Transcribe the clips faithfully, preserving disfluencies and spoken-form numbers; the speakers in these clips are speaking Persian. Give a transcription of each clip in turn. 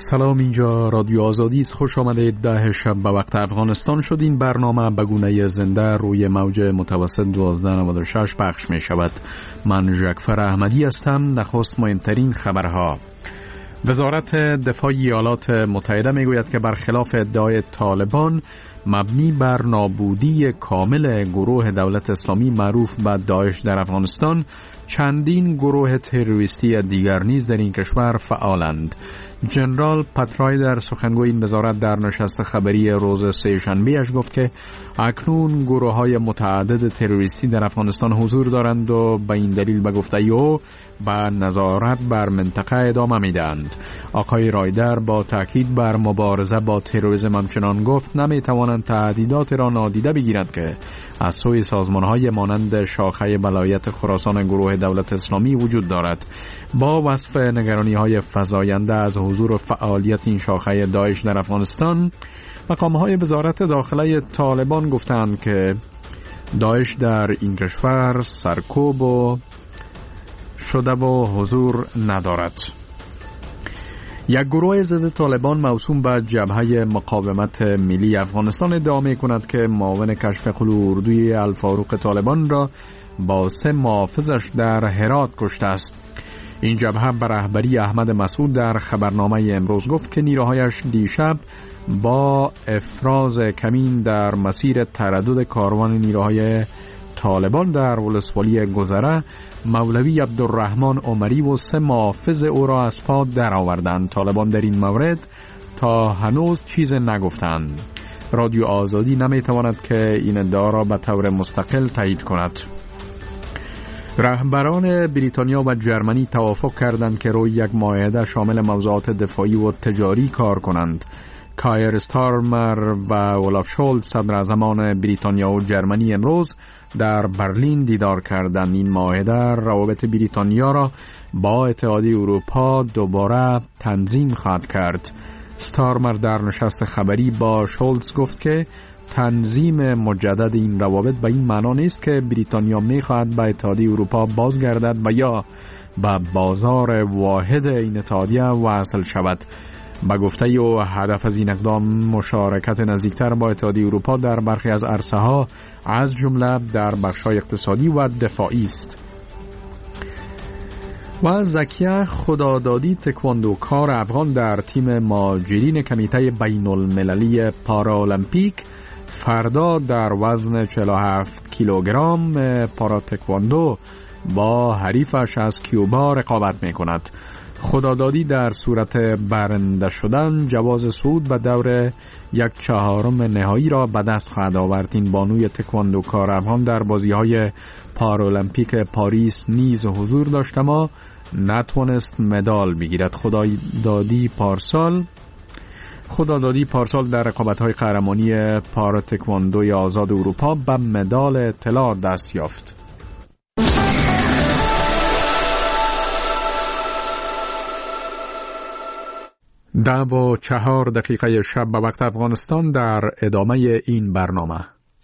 سلام، اینجا رادیو آزادی است. خوش آمدید. ده شب به وقت افغانستان شد. این برنامه به گونه زنده روی موج متوسط دوازده نود و شش پخش می شود. من ژکفر احمدی هستم. نخست مهمترین خبرها. وزارت دفاع ایالات متحده می گوید که برخلاف ادعای طالبان مبنی بر نابودی کامل گروه دولت اسلامی معروف به داعش در افغانستان، چندین گروه تروریستی دیگر نیز در این کشور فعالند. جنرال پترای در سخنگوی این وزارت در نشست خبری روز سه‌شنبه‌اش گفت که اکنون گروه‌های متعدد تروریستی در افغانستان حضور دارند و به این دلیل به گفته او به نظارت بر منطقه ادامه میدهند. آقای رایدر با تاکید بر مبارزه با تروریسم همچنان گفت نمیتوانند تهدیدات را نادیده بگیرند که از سوی سازمان‌های مانند شاخه ولایت خراسان گروه دولت اسلامی وجود دارد. با وصف نگرانی‌های فزاینده از حضور و فعالیت این شاخه داعش در افغانستان، مقام‌های وزارت داخله طالبان گفتند که داعش در این کشور سرکوب و شده و حضور ندارد. یک گروه ضد طالبان موسوم به جبهه مقاومت ملی افغانستان ادعا می‌کند که معاون کشف قلوع اردوی الفاروق طالبان را با سه محافظش در هرات کشته است. این جبهه به رهبری احمد مسعود در خبرنامه امروز گفت که نیروهایش دیشب با افراز کمین در مسیر تردد کاروان نیروهای طالبان در ولسوالی گذره مولوی عبدالرحمن عمری و سه محافظ او را از پا درآوردند. طالبان در این مورد تا هنوز چیز نگفتند. رادیو آزادی نمیتواند که این ادعا را به طور مستقل تایید کند. رهبران بریتانیا و جرمنی توافق کردند که روی یک معاهده شامل موضوعات دفاعی و تجاری کار کنند. کایر استارمر و اولاف شولز صدراعظمان بریتانیا و جرمنی امروز در برلین دیدار کردند. این معاهده روابط بریتانیا را با اتحادیه اروپا دوباره تنظیم خواهد کرد. استارمر در نشست خبری با شولز گفت که تنظیم مجدد این روابط به این معنا نیست که بریتانیا می‌خواهد به اتحادیه اروپا بازگردد و یا به بازار واحد این اتحادیه وصل شود. با گفته او هدف از این اقدام مشارکت نزدیکتر با اتحادیه اروپا در برخی از عرصه‌ها از جمله در بخش‌های اقتصادی و دفاعی است. و زکیه خدادادی تکواندوکار افغان در تیم ماجرین کمیته بین المللی پارالمپیک فردا در وزن چهل و هفت کیلوگرم پارا تکواندو با حریفش از کیوبا رقابت می کند. خدادادی در صورت برنده شدن جواز صعود به دور یک چهارم نهایی را به دست خواهد آورد. این بانوی تکواندوکار افغان در بازی‌های پارالمپیک پاریس نیز حضور داشت اما نتوانست مدال بگیرد. خدادادی پارسال خدادادی پارسال در رقابت‌های قهرمانی پارا تکواندوی آزاد اروپا به مدال طلا دست یافت. ده و چهار دقیقه شب به وقت افغانستان در ادامه این برنامه.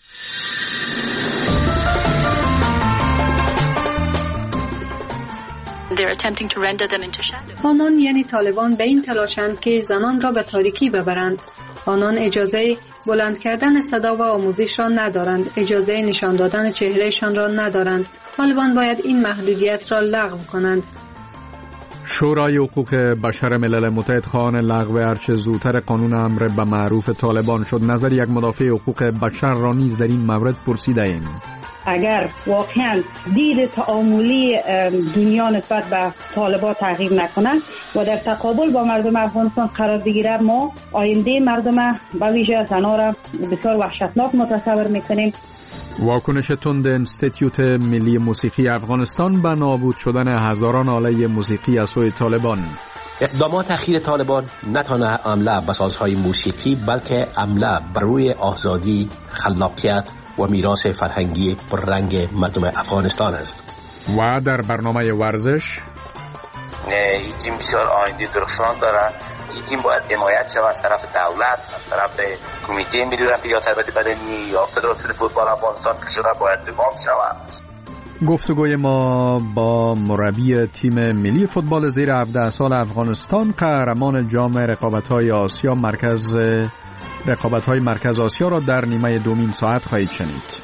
آنان یعنی طالبان به این تلاشند که زنان را به تاریکی ببرند. آنان اجازه بلند کردن صدا و آموزش را ندارند. اجازه نشان دادن چهرهشان را ندارند. طالبان باید این محدودیت را لغو کنند. شورای حقوق بشر ملل متحد خواهان لغو هرچه زودتر قانون امر به معروف طالبان شد. نظر یک مدافع حقوق بشر را نیز در این مورد پرسیده ایم. اگر واقعا دید تعاملی دنیا نسبت به طالبان تغییر نکند و در تقابل با مردم افغانستان قرار بگیرد، ما آینده مردم به ویژه زنان را بسیار وحشتناک متصور میکنیم. واکنش تند انستیتیوت ملی موسیقی افغانستان به نابود شدن هزاران آله موسیقی از سوی طالبان. اقدامات اخیر طالبان نه تنها حمله به سازهای موسیقی بلکه حمله بر روی آزادی، خلاقیت و میراث فرهنگی پررنگ مردم افغانستان است. و در برنامه ورزش این تیم بسیار آینده درخشان دارد. این تیم باید حمایت شود از طرف دولت، از طرف کمیته ملی رفیع تربیت بدنی یا فدراسیون فوتبال افغانستان که شده باید دماغ شود. گفتگوی ما با مربی تیم ملی فوتبال زیر هفده سال افغانستان، قهرمان جام رقابت‌های آسیا مرکز رقابت‌های مرکز آسیا را در نیمه دومین ساعت خواهید شنید.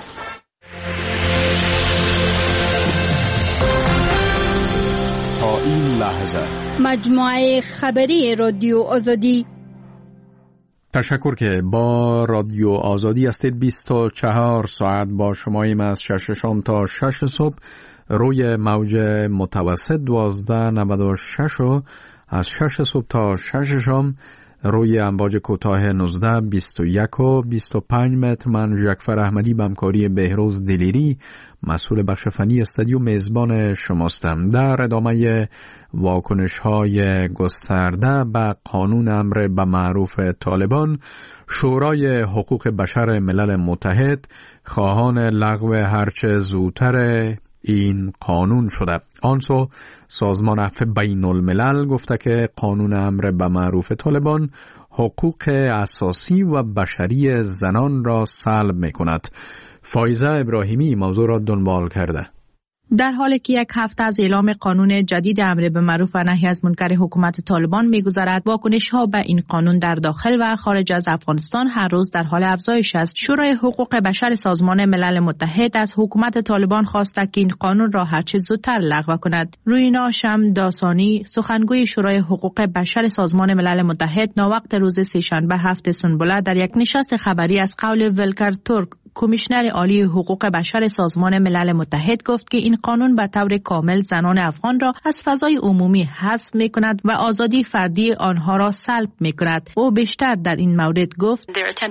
تا این لحظه مجموعه خبری رادیو آزادی. تشکر که با رادیو آزادی هستید. بیست و چهار ساعت با شماییم از شش شام تا شش صبح روی موج متوسط دوازده نود و شش و از شش صبح تا شش شام روی امواج کوتاه نوزده بیست و یک و بیست و پنج متر. من ژکفر احمدی به همکاری بهروز دلیری مسئول بخش فنی استودیو میزبان شماستم. در ادامه واکنش‌های گسترده به قانون امر به معروف طالبان، شورای حقوق بشر ملل متحد خواهان لغو هرچه زودتر این قانون شده. آنسو سازمان عفو بین الملل گفته که قانون امر به معروف طالبان حقوق اساسی و بشری زنان را سلب می کند. فایزه ابراهیمی موضوع را دنبال کرده. در حالی که یک هفته از اعلام قانون جدید امر به معروف و نهی از منکر حکومت طالبان می‌گذرد، واکنش‌ها به این قانون در داخل و خارج از افغانستان هر روز در حال افزایش است. شورای حقوق بشر سازمان ملل متحد از حکومت طالبان خواسته که این قانون را هرچه زودتر لغو کند. روینا شمداسانی، سخنگوی شورای حقوق بشر سازمان ملل متحد، ناوقت روز سه‌شنبه هفت سنبله در یک نشست خبری از قول ولکر تورک، کمیشنر عالی حقوق بشر سازمان ملل متحد، گفت که این قانون به طور کامل زنان افغان را از فضای عمومی حذف می کند و آزادی فردی آنها را سلب می کند. او بیشتر در این مورد گفت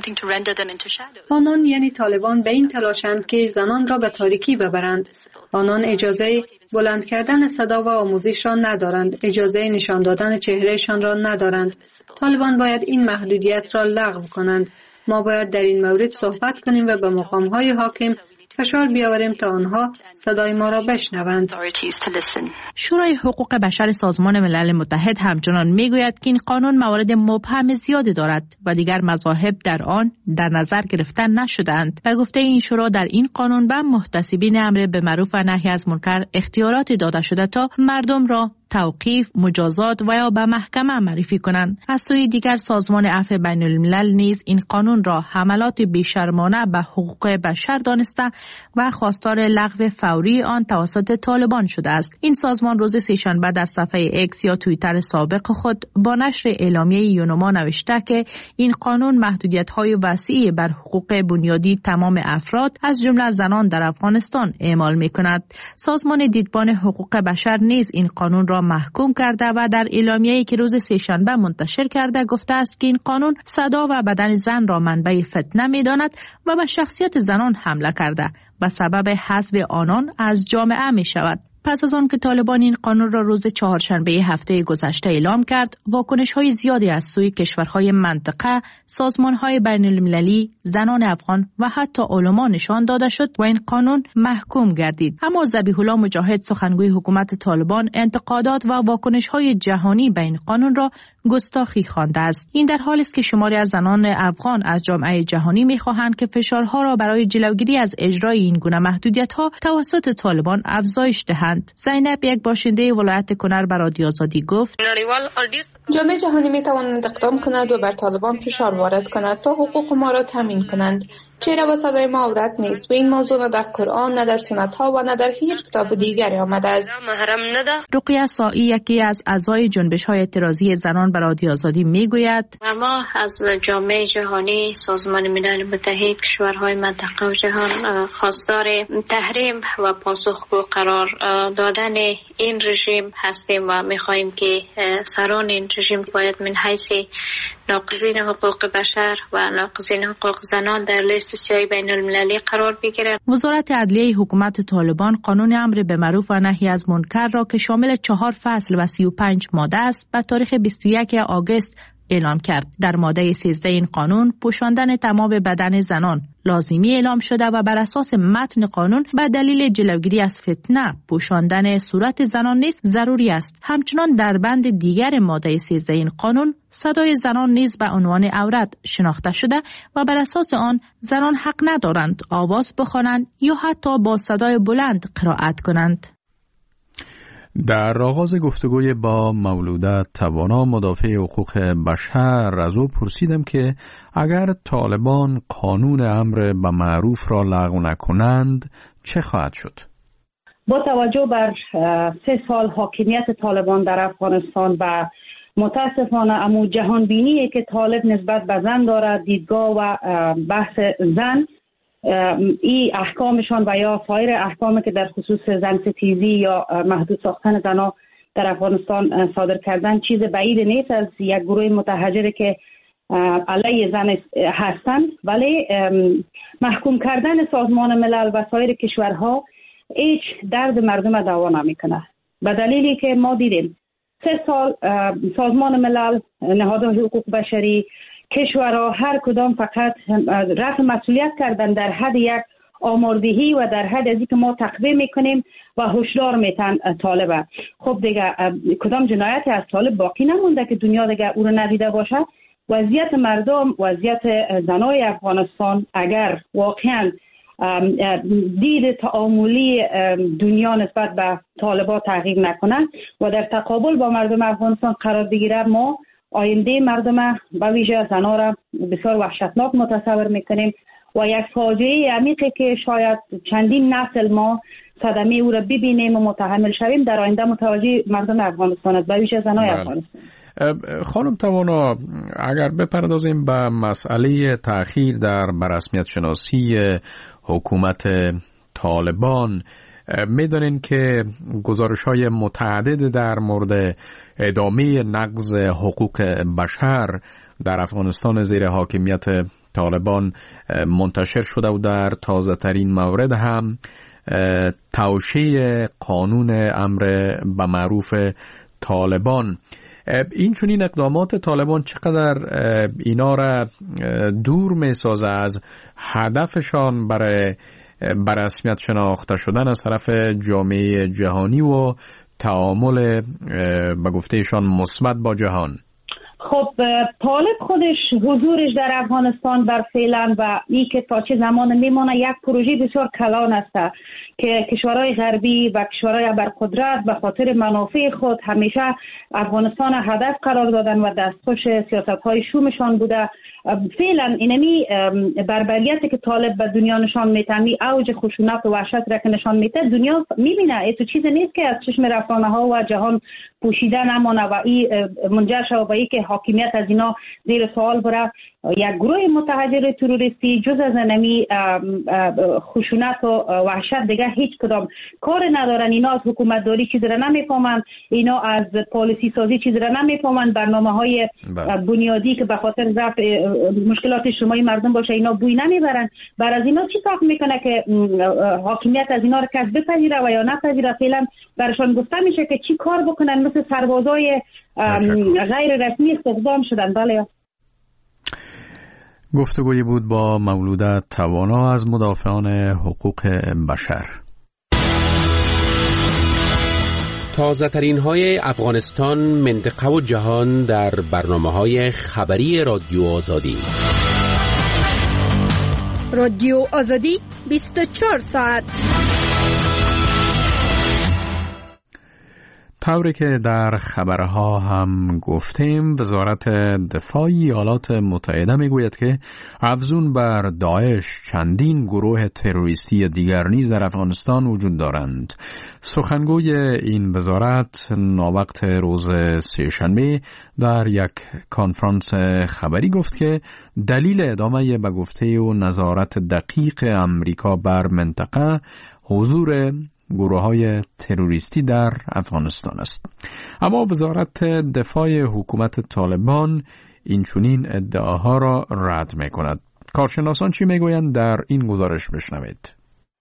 آنان یعنی طالبان به این تلاشند که زنان را به تاریکی ببرند. آنان اجازه بلند کردن صدا و آموزش را ندارند، اجازه نشان دادن چهرهشان را ندارند. طالبان باید این محدودیت را لغو کنند. ما باید در این مورد صحبت کنیم و به مقام‌های حاکم فشار بیاوریم تا آنها صدای ما را بشنوند. شورای حقوق بشر سازمان ملل متحد همچنان میگوید که این قانون موارد مبهم زیادی دارد و دیگر مذاهب در آن در نظر گرفته نشدند. در گفته این شورا، در این قانون به محتسبین امر به معروف و نهی از منکر اختیاراتی داده شده تا مردم را توقیف، مجازات و یا به محکمه معرفی کنند. از سوی دیگر سازمان عفو بین الملل نیز این قانون را حملات بیشرمانه به حقوق بشر دانسته و خواستار لغو فوری آن توسط طالبان شده است. این سازمان روز سه‌شنبه در صفحه اکس یا توییتر سابق خود با نشر اعلامیه یونما نوشته که این قانون محدودیت‌های وسیعی بر حقوق بنیادی تمام افراد از جمله زنان در افغانستان اعمال می‌کند. سازمان دیدبان حقوق بشر نیز این قانون را محکوم کرده و در اعلامیه‌ای که روز سه‌شنبه منتشر کرده گفته است که این قانون صدا و بدن زن را منبع فتنه می‌داند و به شخصیت زنان حمله کرده و سبب حذف آنان از جامعه می‌شود. پس از آن که طالبان این قانون را روز چهارشنبه هفته گذشته اعلام کرد، واکنش‌های زیادی از سوی کشورهای منطقه، سازمان‌های بین‌المللی، زنان افغان و حتی علما نشان داده شد و این قانون محکوم گردید. اما ذبیح الله مجاهد، سخنگوی حکومت طالبان، انتقادات و واکنش‌های جهانی به این قانون را گستاخی خوانده است. این در حالی است که شماری از زنان افغان از جامعه جهانی می‌خواهند که فشارها را برای جلوگیری از اجرای این گونه محدودیت‌ها توسط طالبان افزایش دهند. زینب، یک باشنده ولایت کنر، به رادیو آزادی گفت: جامعه جهانی می‌تواند اقدام کند و بر طالبان فشار وارد کند تا حقوق ما را تامین کنند. چهره و صدای ما عورت نیست و این موضوع نه در قرآن، نه در سنت ها و نه در هیچ کتاب دیگری آمده است. رقیه سائی، یکی از اعضای جنبش های اعتراضی زنان، به رادیو آزادی میگوید: ما از جامعه جهانی، سازمان ملل متحد، کشورهای منطقه و جهان خواستار تحریم و پاسخگو قرار دادن این رژیم هستیم و میخواهیم که سران این رژیم باید من حیث ناقضین حقوق بشر و ناقضین حقوق زنان در لیست سیاه بین المللی قرار بگیرند. وزارت عدلیه حکومت طالبان قانون امر به معروف و نهی از منکر را که شامل چهار فصل و سی و پنج ماده است، به تاریخ بیست و یکم آگوست اعلام کرد. در ماده سیزده این قانون پوشاندن تمام بدن زنان لازمی اعلام شده و بر اساس متن قانون به دلیل جلوگیری از فتنه پوشاندن صورت زنان نیز ضروری است. همچنان در بند دیگر ماده سیزده این قانون صدای زنان نیز به عنوان عورت شناخته شده و بر اساس آن زنان حق ندارند آواز بخوانند یا حتی با صدای بلند قرائت کنند. در آغاز گفتگوی با مولوده توانا مدافع حقوق بشر از او پرسیدم که اگر طالبان قانون امر به معروف را لغو نکنند چه خواهد شد؟ با توجه بر سه سال حاکمیت طالبان در افغانستان و متاسفانه امو جهان بینی که طالب نسبت به زن دارد، دیدگاه و بحث زن، این احکامشان و یا سایر احکامی که در خصوص زن ستیزی یا محدود ساختن زنها در افغانستان صادر کردن چیز بعید نیست از یک گروه متحجر که علیه زن هستند، ولی محکوم کردن سازمان ملل و سایر کشورها هیچ درد مردم دوا نمیکنه، به دلیلی که ما دیدیم سه سال سازمان ملل، نهادهای حقوق بشری، کشورها هر کدام فقط رفع مسئولیت کردن در حد یک آماردهی و در حد ازی که ما تقویم میکنیم و هشدار میتن طالبه. خب دیگه کدام جنایتی از طالب باقی نمونده که دنیا دیگه او رو ندیده باشه. وضعیت مردم، وضعیت زنای افغانستان اگر واقعا دید تعاملی دنیا نسبت به طالبان تغییر نکنه و در تقابل با مردم افغانستان قرار بگیره، ما آینده مردم به ویژه زنها را بسیار وحشتناک متصور میکنیم و یک فاجعه عمیقی که شاید چندین نسل ما صدمه او را ببینیم و متحمل شویم در آینده متوجه مردم افغانستان است، به ویژه زنهای افغانستان. خانم توانا، اگر بپردازیم به مسئله تأخیر در بررسمیت شناسی حکومت طالبان، می‌دانین که گزارش‌های متعدد در مورد ادامه نقض حقوق بشر در افغانستان زیر حاکمیت طالبان منتشر شده و در تازه ترین مورد هم توشیح قانون امر به معروف طالبان. این چنین اقدامات طالبان چقدر اینا را دور می‌سازه از هدفشان برای بررسمیت شناخته شدن از طرف جامعه جهانی و تعامل به گفتهشان مثبت با جهان؟ خب طالب خودش حضورش در افغانستان بر فعلا و این که تا چه زمان میمونه یک پروژه بسیار کلان است که کشورهای غربی و کشورهای برقدرت به خاطر منافع خود همیشه افغانستان هدف قرار دادن و دستخوش سیاست‌های شومشان بوده. فعلا اینمی بربریتی که طالب به دنیا نشان میده، می اوج خشونت و وحشت را که نشان میده، دنیا میبینه این تو چیز نیست که از چشم رسانه‌ها و جهان پوشیده نمانه و این منجر شود به اینکه حاکمیت از اینا زیر سوال بره. یک گروه متحجر تروریستی جز از انمی خشونت و وحشت دیگه هیچ کدام کار ندارن. اینا از حکومت داری چیز را نمیفهمن، اینا از پالیسی سازی چیز را نمیفهمن، برنامه های بنیادی که به خاطر رفع مشکلات اجتماعی مردم باشه اینا بوی نمیبرن. بر از اینا چی فرق میکنه که حاکمیت از اینا رو کس بپذیره و یا نپذیره؟ فعلا برشان گفته میشه که چی کار بکنن، مثل سربازای غیر رسمی استخدام شدن. بله. گفتگویی بود با مولوده توانا از مدافعان حقوق بشر. تازه ترین های افغانستان، منطقه و جهان در برنامه های خبری رادیو آزادی. رادیو آزادی بیست و چهار ساعت. طوری که در خبرها هم گفتیم، وزارت دفاع ایالات متحده میگوید که افزون بر داعش چندین گروه تروریستی دیگر نیز در افغانستان وجود دارند. سخنگوی این وزارت ناوقت روز سه‌شنبه در یک کنفرانس خبری گفت که دلیل ادامه به گفته و نظارت دقیق امریکا بر منطقه حضور گروه‌های تروریستی در افغانستان است. اما وزارت دفاع حکومت طالبان این چنین ادعاها را رد می‌کند. کارشناسان چی میگویند در این گزارش بشنوید.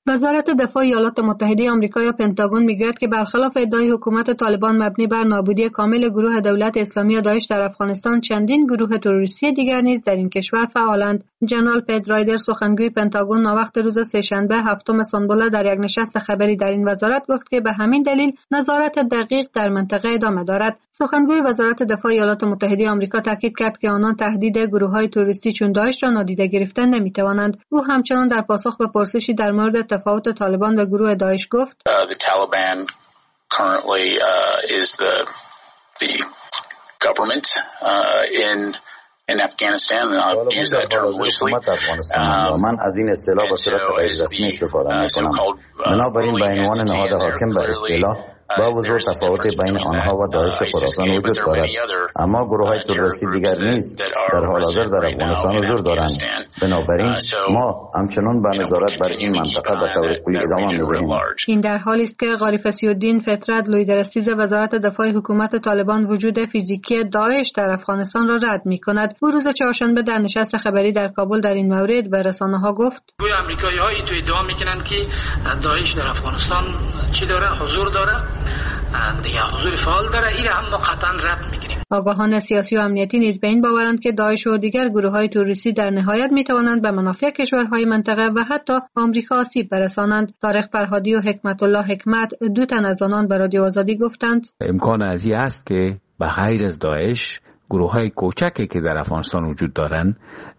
وزارت دفاع ایالات متحده آمریکا یا پنتاگون میگوید که برخلاف ادعای حکومت طالبان مبنی بر نابودی کامل گروه دولت اسلامی داعش در افغانستان، چندین گروه تروریستی دیگر نیز در این کشور فعالند. جنرال پد رایدر، سخنگوی پنتاگون، ناوقت روز سه‌شنبه هفتم سنبله در یک نشست خبری در این وزارت گفت که به همین دلیل نظارت دقیق در منطقه ادامه دارد. سخنگوی وزارت دفاع ایالات متحده آمریکا تاکید کرد که آنان تهدید گروه‌های تروریستی چون داعش را نادیده گرفتن نمی‌توانند. او همچنان در پاسخ به پرسشی در مورد تفاوت طالبان و گروه داعش گفت: uh, the Taliban currently uh, is the the government uh, in in Afghanistan, and I've used that term loosely. Um, من از این اصطلاح به صورت غیر رسمی استفاده می‌کنم. بنابراین به عنوان نهاد حاکم به اصطلاح با وجود تفاوت بین آنها و داعش خراسان وجود دارد، اما گروه‌های تروریستی دیگر نیز در حال حاضر در افغانستان حضور دارند. بنابراین ما همچنان به نظارت بر این منطقه به طور کلی ادامه می‌دهیم. این در حالی است که غاری فسی‌الدین فطرت، لویدرستیز وزارت دفاع حکومت طالبان، وجود فیزیکی داعش در افغانستان را رد می‌کند. او روز چهارشنبه در نشست خبری در کابل در این مورد به رسانه‌ها گفت: گویا آمریکایی‌ها تو ادعا می‌کنند که داعش در افغانستان چی داره؟ حضور داره. دیگه حضور فعال داره. این هم ما قطعا رد می‌کنیم. آگاهان سیاسی و امنیتی نیز به این باورند که داعش و دیگر گروه‌های تروریستی در نهایت می‌توانند به منافع کشورهای منطقه و حتی آمریکا آسیب برسانند. طارق فرهادی و حکمت الله حکمت، دو تن از آنان به رادیو آزادی گفتند: امکان از این است که به غیر از داعش گروه‌های کوچکی که در افغانستان وجود دارند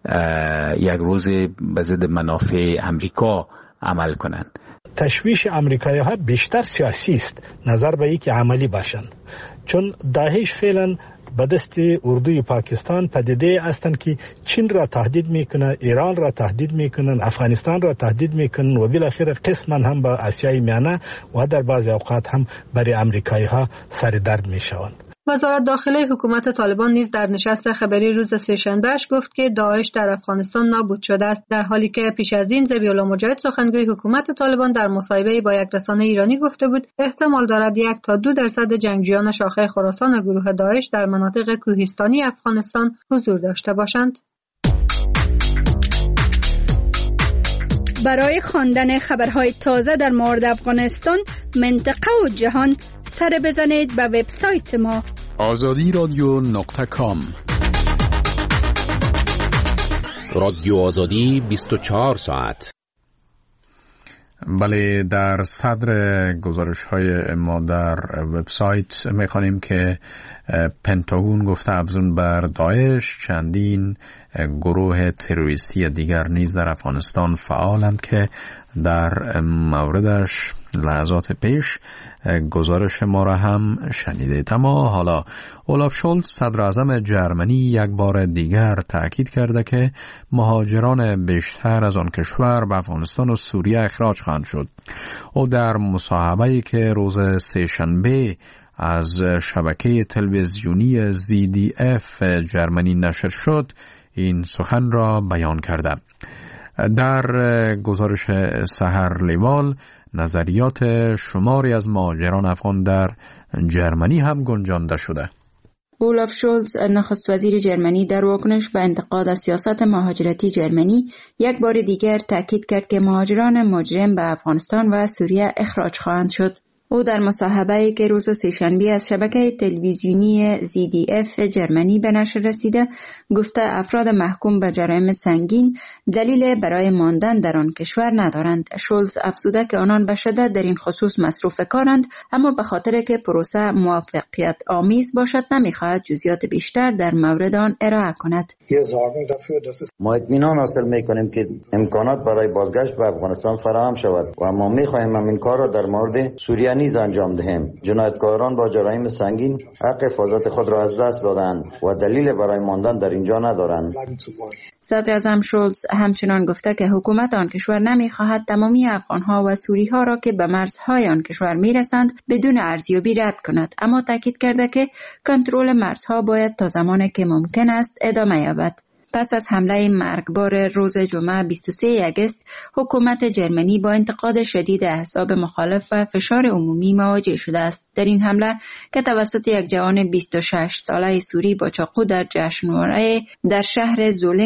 یک روز به ضد منافع امریکا عمل کنند. تشویش امریکایی‌ها بیشتر سیاسی است نظر به اینکه عملی باشند، چون داعش فعلا به دست اردوی پاکستان پدیده هستند که چین را تهدید میکنن، ایران را تهدید میکنن، افغانستان را تهدید میکنن و بالاخره قسما هم به آسیای میانه و در بعضی اوقات هم برای امریکایی‌ها سر درد میشوند. وزارت داخله حکومت طالبان نیز در نشست خبری روز سه‌شنبهش گفت که داعش در افغانستان نابود شده است، در حالی که پیش از این ذبیح‌الله مجاهد، سخنگوی حکومت طالبان، در مصاحبه‌ای با یک رسانه ایرانی گفته بود احتمال دارد یک تا دو درصد جنگجویان شاخه خراسان گروه داعش در مناطق کوهستانی افغانستان حضور داشته باشند. برای خواندن خبرهای تازه در مورد افغانستان، منطقه و جهان، سر بزنید به وبسایت ما آزادی رادیو نقطه کام. رادیو آزادی بیست و چهار ساعت. بله، در صدر گزارش های ما در وبسایت میخوانیم که پنتاگون گفته افزون بر داعش چندین گروه تروریستی دیگر نیز در افغانستان فعالند که در موردش لحظات پیش گزارش ما را هم شنیدید. اما حالا اولاف شولز، صدر اعظم جرمنی، یک بار دیگر تاکید کرده که مهاجران بیشتر از آن کشور به افغانستان و سوریه اخراج خواهند شد. او در مصاحبه‌ای که روز سه‌شنبه از شبکه تلویزیونی زی دی اف جرمنی نشر شد این سخن را بیان کرده. در گزارش سحر لیوال نظریات شماری از مهاجران افغان در جرمنی هم گنجانده شده. اولاف شولز، نخست وزیر جرمنی، در واکنش به انتقاد از سیاست مهاجرتی جرمنی یک بار دیگر تاکید کرد که مهاجران مجرم به افغانستان و سوریه اخراج خواهند شد. او در مصاحبه‌ای که روز سه‌شنبه از شبکه تلویزیونی زی دی اف جرمنی به نشر رسیده گفته افراد محکوم به جرایم سنگین دلیل برای ماندن در آن کشور ندارند. شولز افزوده که آنان به شدت در این خصوص مصروف کارند، اما به خاطر که پروسه موفقیت آمیز باشد نمی‌خواهد جزئیات بیشتر در مورد آن ارائه کند. ما اطمینان حاصل می‌کنیم که امکانات برای بازگشت به افغانستان فراهم شود و ما می‌خواهیم همین کار را در مورد سوریه نیز انجام دهیم. جنایتکاران با جرایم سنگین حق حفاظت خود را از دست دادند و دلیل برای ماندن در اینجا ندارند. صدر اعظم شولز همچنان گفته که حکومت آن کشور نمی‌خواهد تمامی افغان‌ها و سوری‌ها را که به مرزهای آن کشور می‌رسند بدون ارزیابی رد کند، اما تاکید کرده که کنترل مرزها باید تا زمانی که ممکن است ادامه یابد. پس از حمله مرگبار روز جمعه بیست و سوم آگوست، حکومت جرمنی با انتقاد شدید احزاب مخالف و فشار عمومی مواجه شده است. در این حمله که توسط یک جوان بیست و شش ساله سوری با چاقو در جشنواره در شهر زولنگ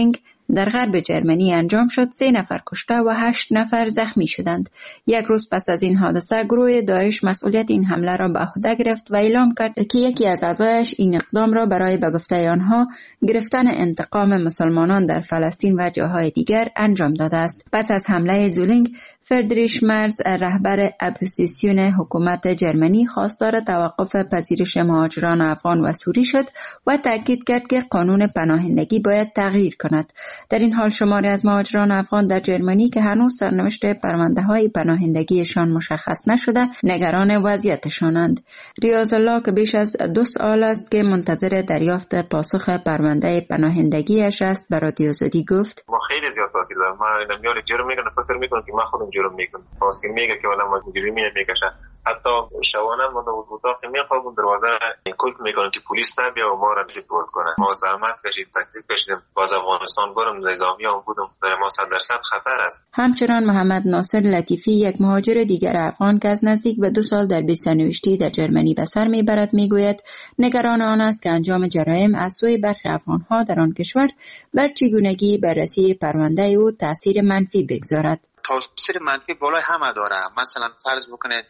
در غرب جرمنی انجام شد، سه نفر کشته و هشت نفر زخمی شدند. یک روز پس از این حادثه گروه داعش مسئولیت این حمله را به عهده گرفت و اعلام کرد که یکی از اعضایش این اقدام را برای به گفته آنها گرفتن انتقام مسلمانان در فلسطین و جاهای دیگر انجام داده است. پس از حمله زولینگ، فردریش مرز رهبر اپوزیسیون حکومت جرمنی خواستار توقف پذیرش مهاجران افغان و سوری شد و تاکید کرد که قانون پناهندگی باید تغییر کند. در این حال شماری از مهاجران افغان در جرمنی که هنوز سرنوشت پرونده‌های پناهندگیشان مشخص نشده نگران وضعیتشانند. ریاض الله که بیش از دو سال است که منتظر دریافت پاسخ پرونده پناهندگیش است به رادیو آزادی گفت: ما خیلی زیاد تاثیر دارم. من نمیاد جرم میکنم، فکر میکنم که من خودم جرم میکنم. پس که میگه که ولی ما جرمی نمیکشن. حتی شبانه ما دو اتاق میخوابم، دروازه کلک میکنم که پلیس نبیا و ما را ریپورت کنه. ما زحمت کشید، تکلیف کشیدیم، باز افغانستان برم، نظامیان بودم، در ما صد درصد خطر است. همچنان محمد ناصر لطیفی، یک مهاجر دیگر افغان که از نزدیک به دو سال در بی‌سرنوشتی در جرمنی به سر میبرد، میگوید نگران آن است که انجام جرایم از سوی برخی افغانها در آن کشور بر چگونگی بررسی پرونده او تاثیر منفی بگذارد. تاثیر منفی بالای همه داره. مثلا فرض بکنید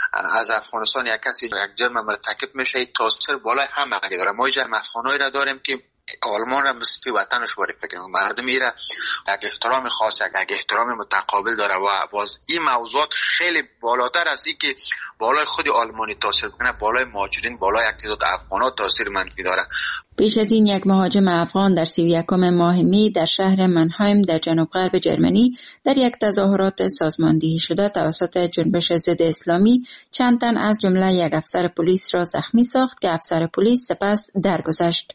از افغانستان یک کسی یک جرم مرتکب میشه، تاثیر بالای همه داره. ما جرم افغانایی را داریم که آلمان را مثل وطنش واری فکر کنیم، مردم ایره یک احترام خاص، یک احترام متقابل داره و باز این موضوعات خیلی بالاتر از این که بالای خود آلمانی تاثیر بکنه، بالای مهاجرین، بالای یک تعداد افغان‌ها تاثیر منفی داره. پیش از این یک مهاجم افغان در سی و یکم ماه می در شهر منهایم در جنوب غرب جرمنی در یک تظاهرات سازماندهی شده توسط جنبش ضد اسلامی چند تن از جمله یک افسر پلیس را زخمی ساخت که افسر پلیس سپس درگذشت.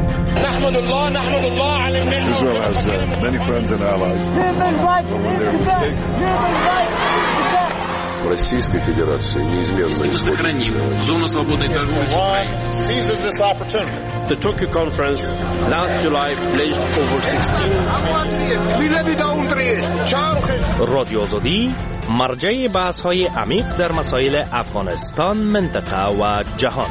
نحمد الله نحمد الله على المنة. Israel has uh, many friends and allies. But when they're mistaken. Российской Федерации неизменно сохраним зону свободной торговли с Украиной. Seizes this opportunity. The Tokyo conference last July pledged over sixteen. رادیو آزادی مرجع بحث‌های عمیق در مسائل افغانستان، منطقه و جهان.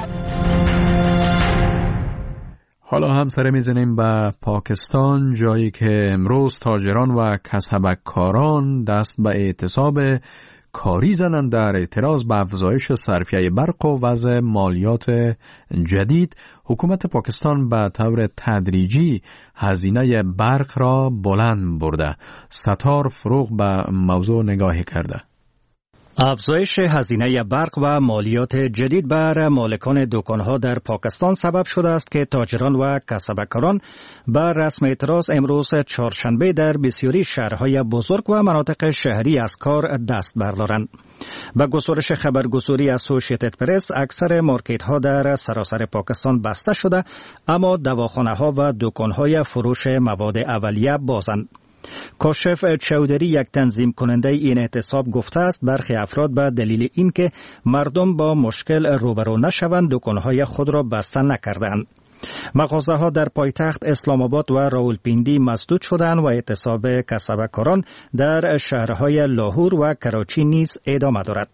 حالا هم سر میزنیم به پاکستان، جایی که امروز تاجران و کسبکاران دست به اعتصاب کاری زنند در اعتراض به افزایش صرفیه برق و وضع مالیات جدید. حکومت پاکستان به طور تدریجی هزینه برق را بلند برده. ستار فروغ به موضوع نگاهی کرده. افزایش هزینه برق و مالیات جدید بر مالکان دکان‌ها در پاکستان سبب شده است که تاجران و کسبکاران بر رسم اعتراض امروز چهارشنبه در بسیاری شهرهای بزرگ و مناطق شهری از کار دست بردارند. با گزارش خبرگزاری اسوسییتد پرس، اکثر مارکت‌ها در سراسر پاکستان بسته شده، اما دواخانه‌ها و دکان‌های فروش مواد اولیه بازند. کاشف چودری، یک تنظیم کننده این اعتصاب، گفته است برخی افراد به دلیل اینکه مردم با مشکل روبرو نشوند دکانهای خود را بسته نکردند. مغازه‌ها در پایتخت اسلام آباد و راولپیندی مسدود شدند و اعتصاب کسبکاران در شهرهای لاهور و کراچی نیز ادامه دارد.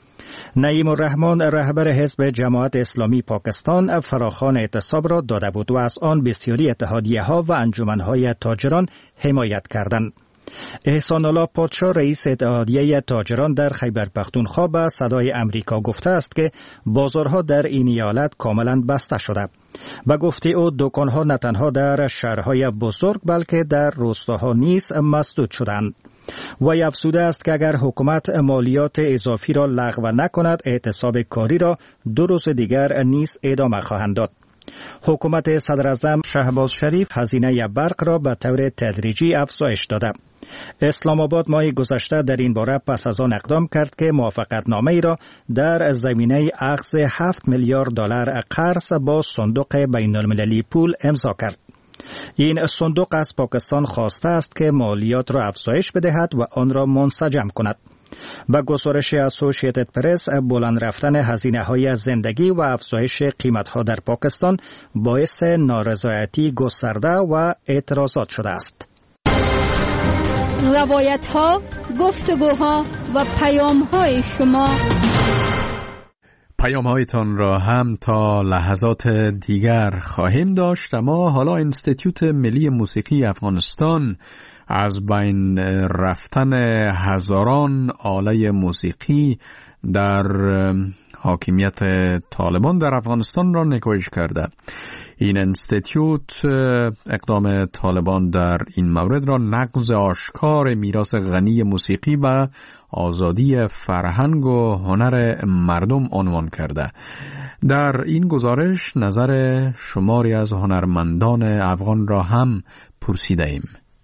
نعیم الرحمن، رهبر حزب جماعت اسلامی پاکستان، فراخوان اعتصاب را داده بود و از آن بسیاری اتحادیه‌ها و انجمن‌های تاجران حمایت کردند. احسان الله پادشاه، رئیس اتحادیه تاجران در خیبر پختونخوا، به صدای امریکا گفته است که بازارها در این ایالت کاملا بسته شده. به گفته او دکان‌ها نه تنها در شهرهای بزرگ بلکه در روستاها نیز مسدود شدند. وی افزوده است که اگر حکومت مالیات اضافی را لغو نکند، اعتصاب کاری را دو روز دیگر نیز ادامه خواهند داد. حکومت صدراعظم شهباز شریف هزینه برق را به طور تدریجی افزایش داده. اسلام آباد ماه گذشته در این باره پس از آن اقدام کرد که موافقتنامه‌ای را در زمینه اخذ هفت میلیارد دلار قرض با صندوق بین المللی پول امضا کرد. این صندوق از پاکستان خواسته است که مالیات را افزایش بدهد و آن را منسجم کند. با گزارش اسوسییتد پرس، بلند رفتن هزینه‌های زندگی و افزایش قیمت‌ها در پاکستان باعث نارضایتی گسترده و اعتراضات شده است. روایت‌ها، گفتگوها و پیام‌های شما. پیام هایتان را هم تا لحظات دیگر خواهیم داشت، اما حالا انستیتوت ملی موسیقی افغانستان از بین رفتن هزاران آله موسیقی در حاکمیت طالبان در افغانستان را نکوهش کرده. این انستیتوت اقدام طالبان در این مورد را نقض آشکار میراث غنی موسیقی و آزادی فرهنگ و هنر مردم عنوان کرده. در این گزارش نظر شماری از هنرمندان افغان را هم پرسیده ایم.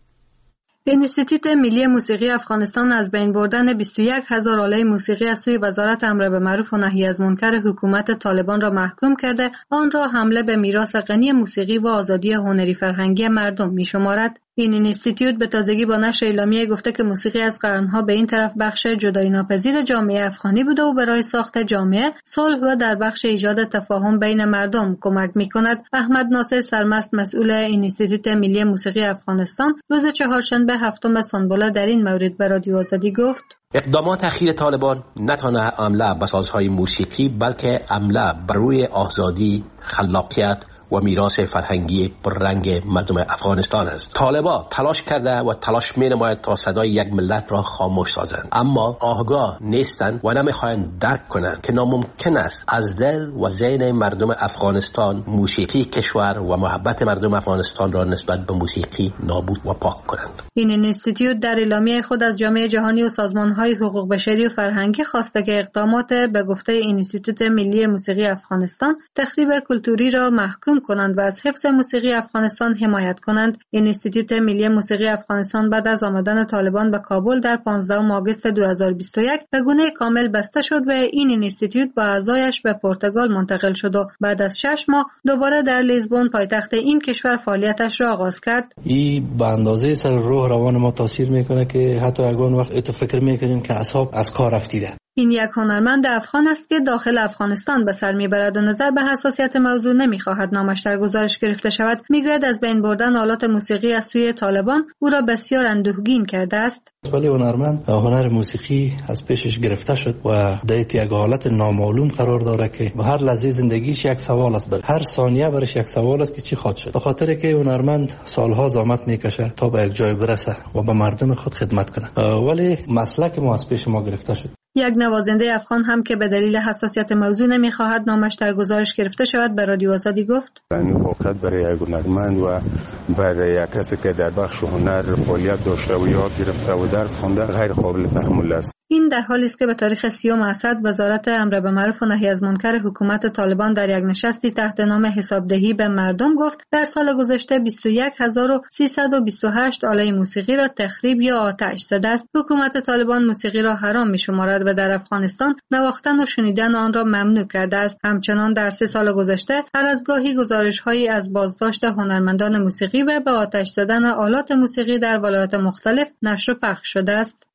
انستیتوت ملی موسیقی افغانستان از بین بردن بیست و یک هزار آله موسیقی از سوی وزارت امر به معروف و نهی از منکر حکومت طالبان را محکوم کرده، آن را حمله به میراث غنی موسیقی و آزادی هنری فرهنگی مردم می‌شمارد. این انستیتوت به تازگی با نشر اعلامیه گفته که موسیقی از قرنها به این طرف بخش جدایی ناپذیر جامعه افغانی بوده و برای ساخت جامعه، صلح و در بخش ایجاد تفاهم بین مردم کمک می‌کند. احمد ناصر سرمست، مسئول انستیتوت ملی موسیقی افغانستان، روز چهارشنبه هفتم سنبله در این مورد به رادیو آزادی گفت: اقدامات اخیر طالبان نه تنها حمله به سازهای موسیقی بلکه حمله بر روی آزادی، خلاقیت و میراث فرهنگی پررنگ مردم افغانستان است. طالبان تلاش کرده و تلاش می‌نماید تا صدای یک ملت را خاموش سازند، اما آگاه نیستند و نمی‌خواهند درک کنند که ناممکن است از دل و ذهن مردم افغانستان موسیقی کشور و محبت مردم افغانستان را نسبت به موسیقی نابود و پاک کنند. این انستیتوت در اعلامیه خود از جامعه جهانی و سازمان‌های حقوق بشری و فرهنگی خواسته که اقدامات به گفته انستیتوت ملی موسیقی افغانستان تخریب کلتوری را محکوم کنند و از حفظ موسیقی افغانستان حمایت کنند. انستیتوت ملی موسیقی افغانستان بعد از آمدن طالبان به کابل در پانزدهم آگوست دو هزار و بیست و یک به گونه کامل بسته شد و این انستیتوت با اعضایش به پرتغال منتقل شد و بعد از شش ماه دوباره در لیزبون پایتخت این کشور فعالیتش را آغاز کرد. این به اندازه سر روح روان ما تاثیر میکنه که حتی اگه وقت ات فکر میکنیم که اعصاب از کار رفتیده. این یک هنرمند افغان است که داخل افغانستان به سر میبرد و نظر به حساسیت موضوع نمیخواهد نامش در گزارش گرفته شود. میگوید از بین بردن آلات موسیقی از سوی طالبان او را بسیار اندوهگین کرده است. ولی هنرمند هنر موسیقی از پیشش گرفته شد و در یک حالت نامعلوم قرار داره که به هر لحظه زندگیش یک سوال است، بر هر ثانیه برش یک سوال است که چی خواهد شد. به خاطر که هنرمند سالها زحمت میکشه تا به یک جای برسه و به مردم خود خدمت کنه، ولی مسلک ما از پیش ما گرفته شد. یک نوازنده افغان هم که به دلیل حساسیت موضوع نمیخواهد نامش در گزارش گرفته شود به رادیو آزادی گفت: این واقعیت برای یک هنرمند و برای یک کسی که در بخش هنر فعالیت داشته و یاد گرفته و درس خوانده غیر قابل تحمل است. این در حالی است که به تاریخ سیوم اسد وزارت امر به معروف و نهی از منکر حکومت طالبان در یک نشستی تحت نام حسابدهی به مردم گفت در سال گذشته بیست و یک هزار و سیصد و بیست و هشت آله موسیقی را تخریب یا آتش زده است. حکومت طالبان موسیقی را حرام می‌شمارد و در افغانستان نواختن و شنیدن آن را ممنوع کرده است. همچنان در سه سال گذشته هر از گاهی گزارش‌هایی از بازداشت هنرمندان موسیقی و به آتش زدن آلات موسیقی در ولایات مختلف نشر و پخش شده است.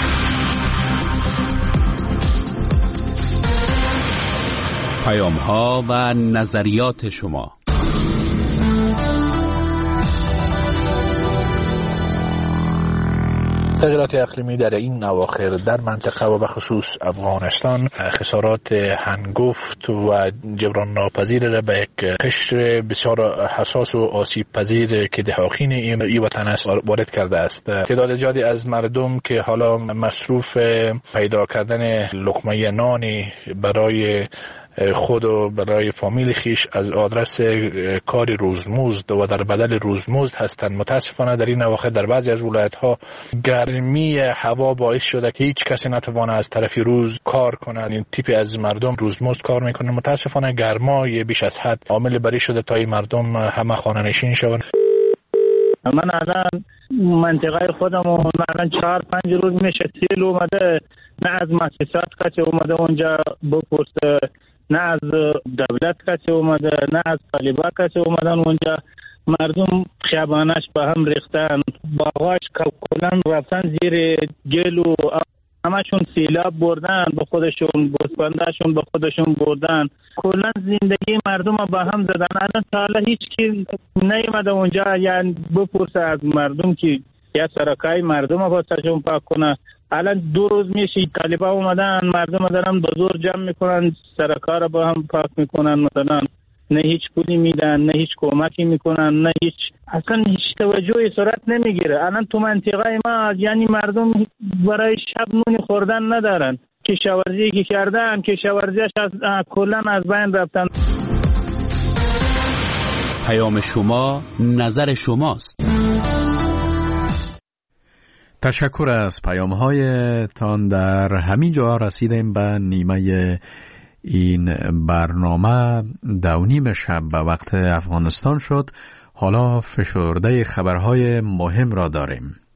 پیام ها و نظریات شما. تغییرات اقلیمی در این اواخر در منطقه و بخصوص افغانستان خسارات هنگفت و جبران ناپذیر را به یک قشر بسیار حساس و آسیب پذیر که دهاخین این وطن است وارد کرده است. تعداد زیادی از مردم که حالا مصروف پیدا کردن لقمه نانی برای خود و برای فامیل خیش از آدرس کار روزمزد و در بدل روزمزد هستند. متاسفانه در این اواخر در بعضی از ولایت‌ها گرمی هوا باعث شده که هیچ کسی نتوانه از طرف روز کار کند. این تیپی از مردم روزمزد کار میکنه. متاسفانه گرمای بیش از حد عامل بری شده تا این مردم همه خانه نشین شوند. من الان منطقه خودم الان چهار پنج روز میشه سیل اومده، نه از مؤسسات کسی اومده اونجا بپرسه، نه از دولت کسی اومده، نه از طالبا کسی اومدن اونجا. مردم خیابانش به هم ریختن، باغاش کلن رفتن زیر گل و همشون سیلاب بردن به خودشون، گوسفنداشون به خودشون بردن. کلا زندگی مردم به هم زدن. الان تا حالا هیچ کی نیومده اونجا یعنی بپرسه از مردم که یا سرکای مردم واسهشون پاک کنه. الان دو روز میشه طالبا اومدن مردم دارن به زور جمع میکنن سرکار با هم پاک میکنن مثلا نه هیچ پولی میدن نه هیچ کمکی میکنن نه هیچ اصلا هیچ توجهی صورت نمیگیره. الان تو منطقه ما یعنی مردم برای شب نون خوردن ندارن. کشاورزی که کردن کشاورزیش از کلا از بین رفتن. پیام شما نظر شماست. تشکر از پیام هایتان. در همین جا رسیدیم به نیمه این برنامه. دو نیم شب به وقت افغانستان شد. حالا فشرده خبرهای مهم را داریم.